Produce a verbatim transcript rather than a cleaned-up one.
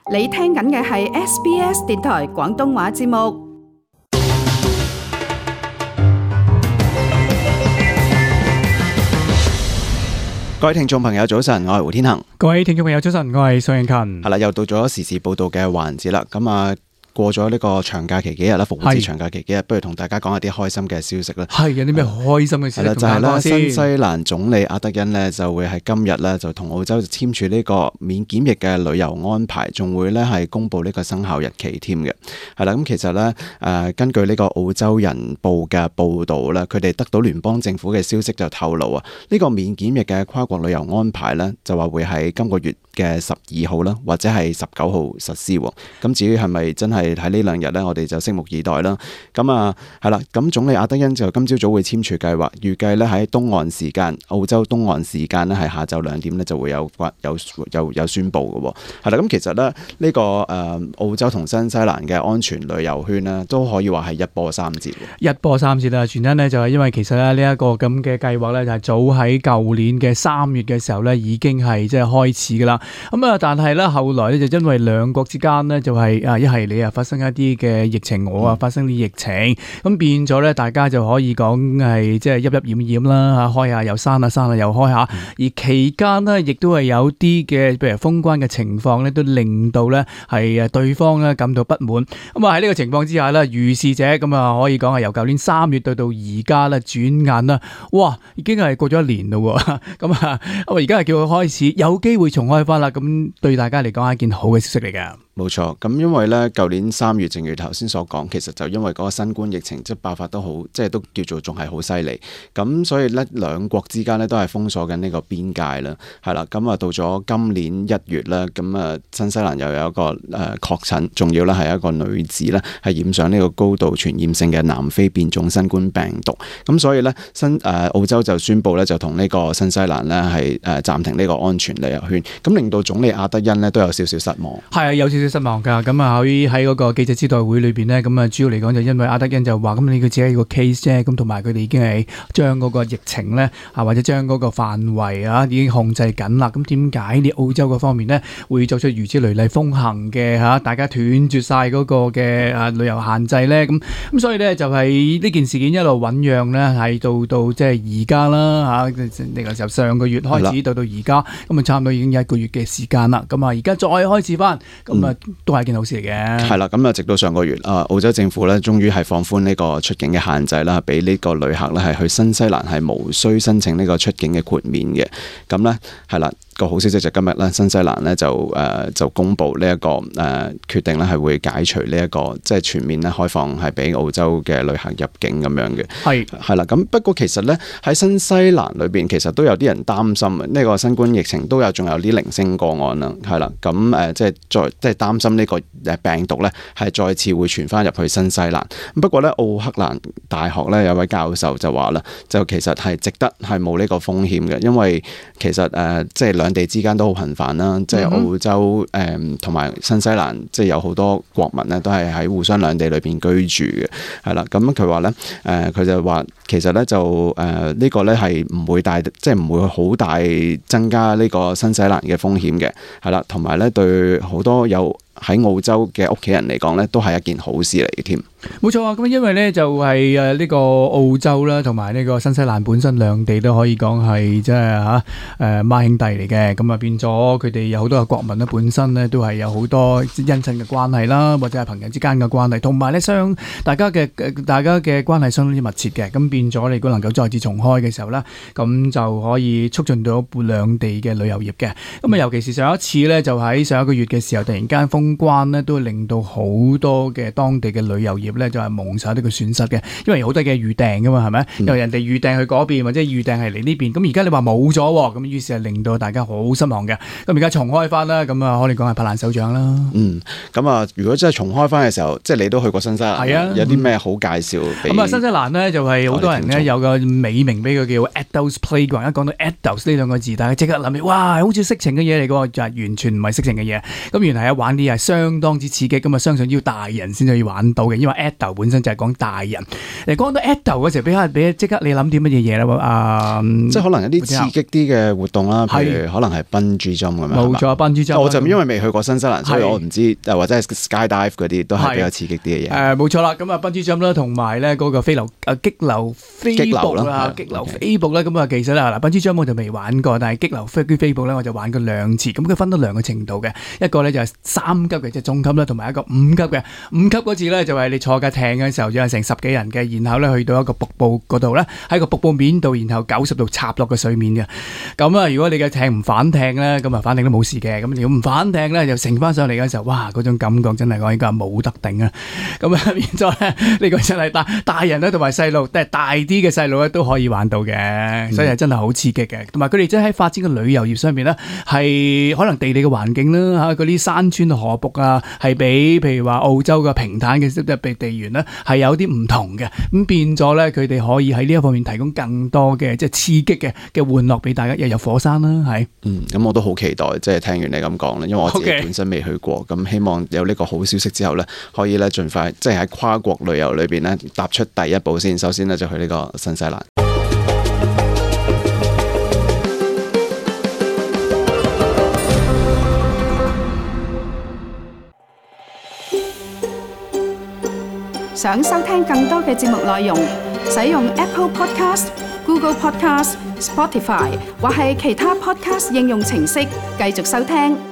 你聽緊嘅係 S B S 電台廣東話節目。 各位聽眾朋友早晨，我係胡天恒。 各位聽眾朋友早晨，我係蘇永勤。 係啦，又到咗時事報道嘅環節啦。咁啊，過咗呢個長假期幾日啦，復活節長假期幾日，不如同大家講下啲開心嘅消息啦。 係有啲咩開心嘅事咧？ 就係咧，新西蘭總理阿德恩呢就會喺今日咧就同澳洲簽署呢個免檢疫嘅旅遊安排，仲會咧係公布呢個生效日期添嘅。係啦，咁其實咧誒、呃，根據呢個澳洲人報嘅報導咧，佢哋得到聯邦政府嘅消息就透露啊，呢、這個免檢疫嘅跨國旅遊安排咧，就話會喺今個月嘅十二號啦，或者係十九號實施。咁至於係咪真係喺呢兩日咧，我哋就拭目以待啦。咁啊係啦，咁總理阿德恩就今朝早會簽署計劃，預計咧喺東岸時間，澳洲東岸時間咧係下晝兩點咧就會有有有有宣佈嘅。係啦，咁其實咧呢、這個誒、呃、澳洲同新西蘭嘅安全旅遊圈咧都可以話係一波三折。 一波三折啦，原因咧就係因為其實咧呢一個咁嘅計劃咧就係早喺舊年嘅三月嘅時候咧已經係即係開始噶啦。咁啊，但係咧後來咧就因為兩國之間咧就係啊一係你啊發生一啲嘅疫情，我啊發生啲疫情，咁、嗯、變咗咧大家就可以講係即係一一掩掩啦嚇，開下又閂下，閂下又開下。嗯、而期間呢，亦都係有啲嘅譬如封關嘅情況咧，都令到咧係誒對方咧感到不滿。咁啊喺呢個情況之下咧，如是者咁啊可以講係由舊年三月到到而家咧轉眼啦，哇已經係過咗一年咯喎。咁啊我而家係叫佢開始有機會重開翻啦，咁對大家嚟講係一件好嘅消息嚟嘅。 冇錯，咁因為咧，舊年三月正如頭先所講，其實就因為嗰個新冠疫情即係爆發都好，即係都叫做仲係好犀利，咁所以咧兩國之間咧都係封鎖緊呢個邊界啦，係啦，咁啊到咗今年一月啦，咁啊新西蘭又有一個誒確診，仲要咧係一個女子咧係染上呢個高度傳染性嘅南非變種新冠病毒，咁所以咧新誒、呃、澳洲就宣布咧就同呢個新西蘭咧係誒暫停呢個安全旅遊圈，咁令到總理阿德恩咧都有少少失望。 係啊，有少失望噶，咁啊喺喺嗰個記者招待會裏邊呢，咁啊主要嚟講就因為阿德恩就話，咁你佢只係一個 case 啫，咁同埋佢哋已經係將嗰個疫情呢，啊或者將嗰個範圍啊已經控制緊啦，咁點解你澳洲嗰方面呢會作出如此雷厲風行嘅吓，大家斷絕晒嗰個嘅啊旅遊限制呢？咁咁所以呢，就係呢件事件一路醞釀呢，係到到即係而家啦吓，呢個時候上個月開始到到而家，咁啊差唔多已經有一個月嘅時間啦，咁啊而家再開始翻，咁啊。嗯都係件好事嚟嘅。係啦，咁啊，直到上個月啊，澳洲政府咧，終於係放寬呢個出境嘅限制啦，俾呢個旅客咧係去新西蘭係無需申請呢個出境嘅豁免嘅。咁咧係啦。個好消息就今日咧，新西蘭咧就誒、呃、就公布呢、這、一個誒、呃、決定咧，係會解除呢、這、一個即係全面咧開放，係俾澳洲嘅旅客入境咁樣嘅。係係啦，咁不過其實咧喺新西蘭裏邊，其實都有啲人擔心啊。呢、這個新冠疫情都有仲有啲零星個案啦，係啦，咁誒、呃、即係再即係擔心呢個誒病毒咧係再次會傳翻入去新西蘭。不過咧，奧克蘭大學咧有位教授就話啦，就其實係值得係冇呢個風險嘅，因為其實誒、呃、即係兩地之間都好頻繁啦，即係澳洲誒同埋新西蘭，即係有好多國民咧都係喺互相兩地裏邊居住嘅，係啦。咁佢話咧誒，佢就話其實咧就誒、呃這個、呢個咧係唔會大，即係唔會好大增加呢個新西蘭嘅風險嘅，係啦。同埋咧對好多有喺澳洲嘅屋企人嚟講咧，都係一件好事嚟嘅添。 冇錯啊！咁因為咧就係誒呢個澳洲啦，同埋呢個新西蘭本身兩地都可以講係即係嚇誒孖兄弟嚟嘅，咁啊變咗佢哋有好多嘅國民咧，本身咧都係有好多姻親嘅關係啦，或者係朋友之間嘅關係，同埋咧相大家嘅大家嘅關係相當之密切嘅，咁變咗你如果能夠再次重開嘅時候咧，咁就可以促進到兩地嘅旅遊業嘅。咁啊，尤其是上一次咧，就喺上一個月嘅時候，突然間封關咧，都令到好多嘅當地嘅旅遊業咧就係蒙受呢個損失嘅，因為有好多嘅預訂噶嘛，係咪？因為人哋預訂去嗰邊，或者預訂係嚟呢邊，咁而家你話冇咗，咁於是係令到大家好失望嘅。咁而家重開翻啦，咁啊可以講係拍爛手掌啦。 嗯，咁啊，如果真係重開翻嘅時候，即係你都去過新西蘭，係啊，有啲咩好介紹？ 咁啊，新西蘭呢，就係好多人呢，有個美名俾佢叫 Adults Playground。一講到 Adults 呢兩個字，大家即刻諗起，哇，好似色情嘅嘢嚟嘅，就係完全唔係色情嘅嘢。咁原來係玩啲係相當之刺激，咁啊相信要大人先可以玩到嘅，因為 Adult 本身就係講大人。你講到 Adult 嗰時候，俾下俾即刻你諗啲乜嘢嘢啦？啊、嗯， 即係可能一啲刺激啲嘅活動啦，譬如可能係 Bungee Jump 咁樣。 冇錯，Bungee Jump。 我就因為未去過新西蘭，所以我唔知，或者係 Skydive 嗰啲都係比較刺激啲嘅嘢。 誒，冇錯啦，咁啊 Bungee Jump 啦，同埋咧嗰個飛流誒激流飛瀑啦，激流飛瀑咧，咁啊其實啦嗱 Bungee Jump 我就未玩過，但係激流飛飛瀑咧我就玩過兩次，咁佢分咗兩個程度嘅，一個咧就係三級嘅，即係中級啦，同埋一個五級嘅。五級嗰次咧就係你坐架艇嘅時候，有成十幾人嘅，然後咧去到一個瀑布嗰度咧，喺個瀑布面度，然後九十度插落個水面嘅。咁啊，如果你嘅艇唔反艇咧，咁啊反艇都冇事嘅。咁如果唔反艇咧，就乘翻上嚟嘅時候，哇，嗰種感覺真係講應該係冇得頂啊！咁啊變咗咧，呢個真係大大人咧同埋細路，但係大啲嘅細路咧都可以玩到嘅，所以係真係好刺激嘅。同埋佢哋真係喺發展嘅旅遊業上面咧，係可能地理嘅環境啦嚇，嗰啲山川河瀑啊，係比譬如話澳洲嘅平坦嘅即係地緣咧，係有啲唔同嘅。咁變咗咧，佢哋可以喺呢一方面提供更多嘅即係刺激嘅嘅玩樂俾大家，又有火山啦，係。嗯， 咁我都好期待，即係聽完你咁講咧，因為我自己本身未去過，咁 Okay. 希望有呢個好消息之後咧，可以咧盡快即係喺跨國旅遊裏邊咧踏出第一步先。首先咧就去呢個新西蘭。 想收聽更多嘅節目內容，使用 Apple Podcast、Google Podcast、Spotify 或係其他 Podcast 應用程式繼續收聽。